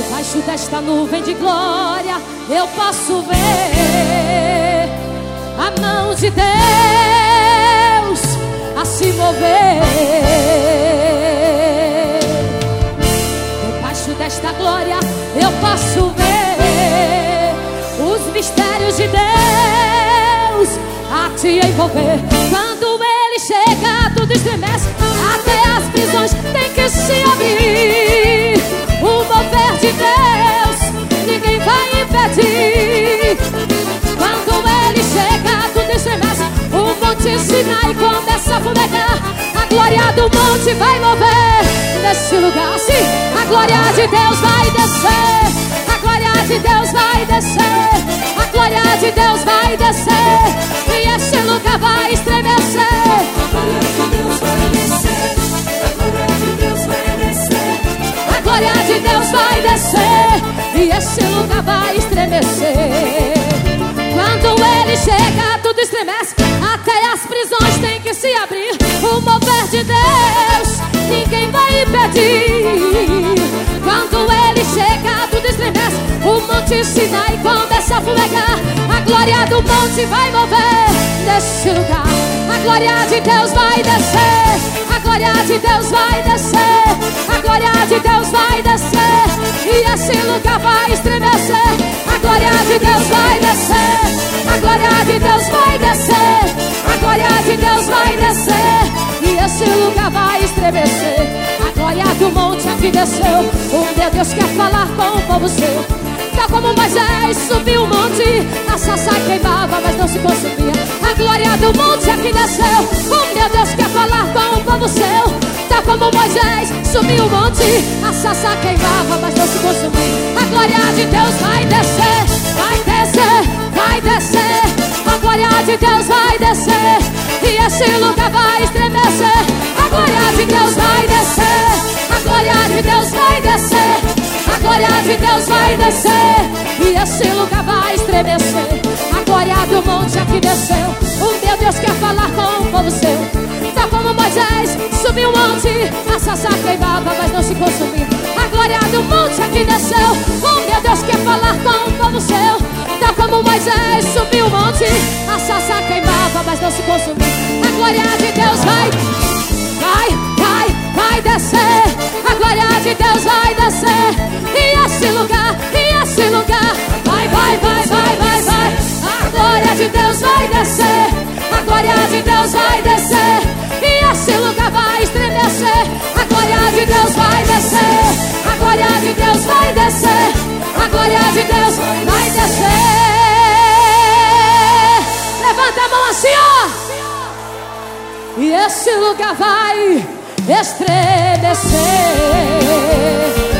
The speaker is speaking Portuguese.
Debaixo desta nuvem de glória eu posso ver a mão de Deus a se mover. Debaixo desta glória eu posso ver os mistérios de Deus a te envolver. Quando Ele chega, tudo estremece, até as prisões têm que se abrir. O mover de Deus ninguém vai impedir. Quando Ele chega, tudo estremece, o monte Sinai começa a fumegar. A glória do monte vai mover nesse lugar. Sim, a glória de Deus vai descer. A glória de Deus vai descer. A glória de Deus vai descer. E esse lugar vai estremecer. A glória de Deus vai descer. A glória de Deus vai descer. A glória de Deus vai descer. E esse lugar vai estremecer. Quando Ele chega, tudo estremece, até as prisões têm que se abrir. O mover de Deus ninguém vai impedir. Quando Ele chega, tudo estremece, o monte Sinai começa a fumegar. A glória do monte vai mover nesse lugar. A glória de Deus vai descer. A glória de Deus vai descer. A glória de Deus vai descer. E esse lugar vai estremecer. A glória de Deus vai descer. A glória de Deus vai descer. A glória de Deus vai descer. E esse lugar vai estremecer. A glória do monte aqui desceu. O meu Deus quer falar com o povo seu. Tal como Moisés subiu o monte, a sarça queimava, mas não se consumia. A glória do monte aqui desceu. O meu Deus quer falar com o povo seu. Tal como Moisés subiu o monte, a sarça queimava, mas não se consumia. A glória de Deus vai descer. Vai descer, vai descer. A glória de Deus vai descer. E esse lugar vai estremecer. A glória de Deus vai descer. A glória de Deus vai descer. A glória de Deus vai descer. E esse lugar vai estremecer. A glória do monte aqui desceu. O meu Deus quer falar com o povo seu. Tal como Moisés subiu o monte, a sarça queimava, mas não se consumia. A glória do monte aqui desceu. O meu Deus quer falar com o povo seu. Tal como Moisés subiu o monte, a sarça queimava, mas não se consumia. A glória de Deus vai descer. A glória de Deus vai descer. E esse lugar vai. A glória de Deus vai descer. A glória de Deus vai descer. E esse lugar vai estremecer. A glória de Deus vai descer. A glória de Deus vai descer. A glória de Deus vai descer. Levanta a mão assim, ó. E esse lugar vai estremecer.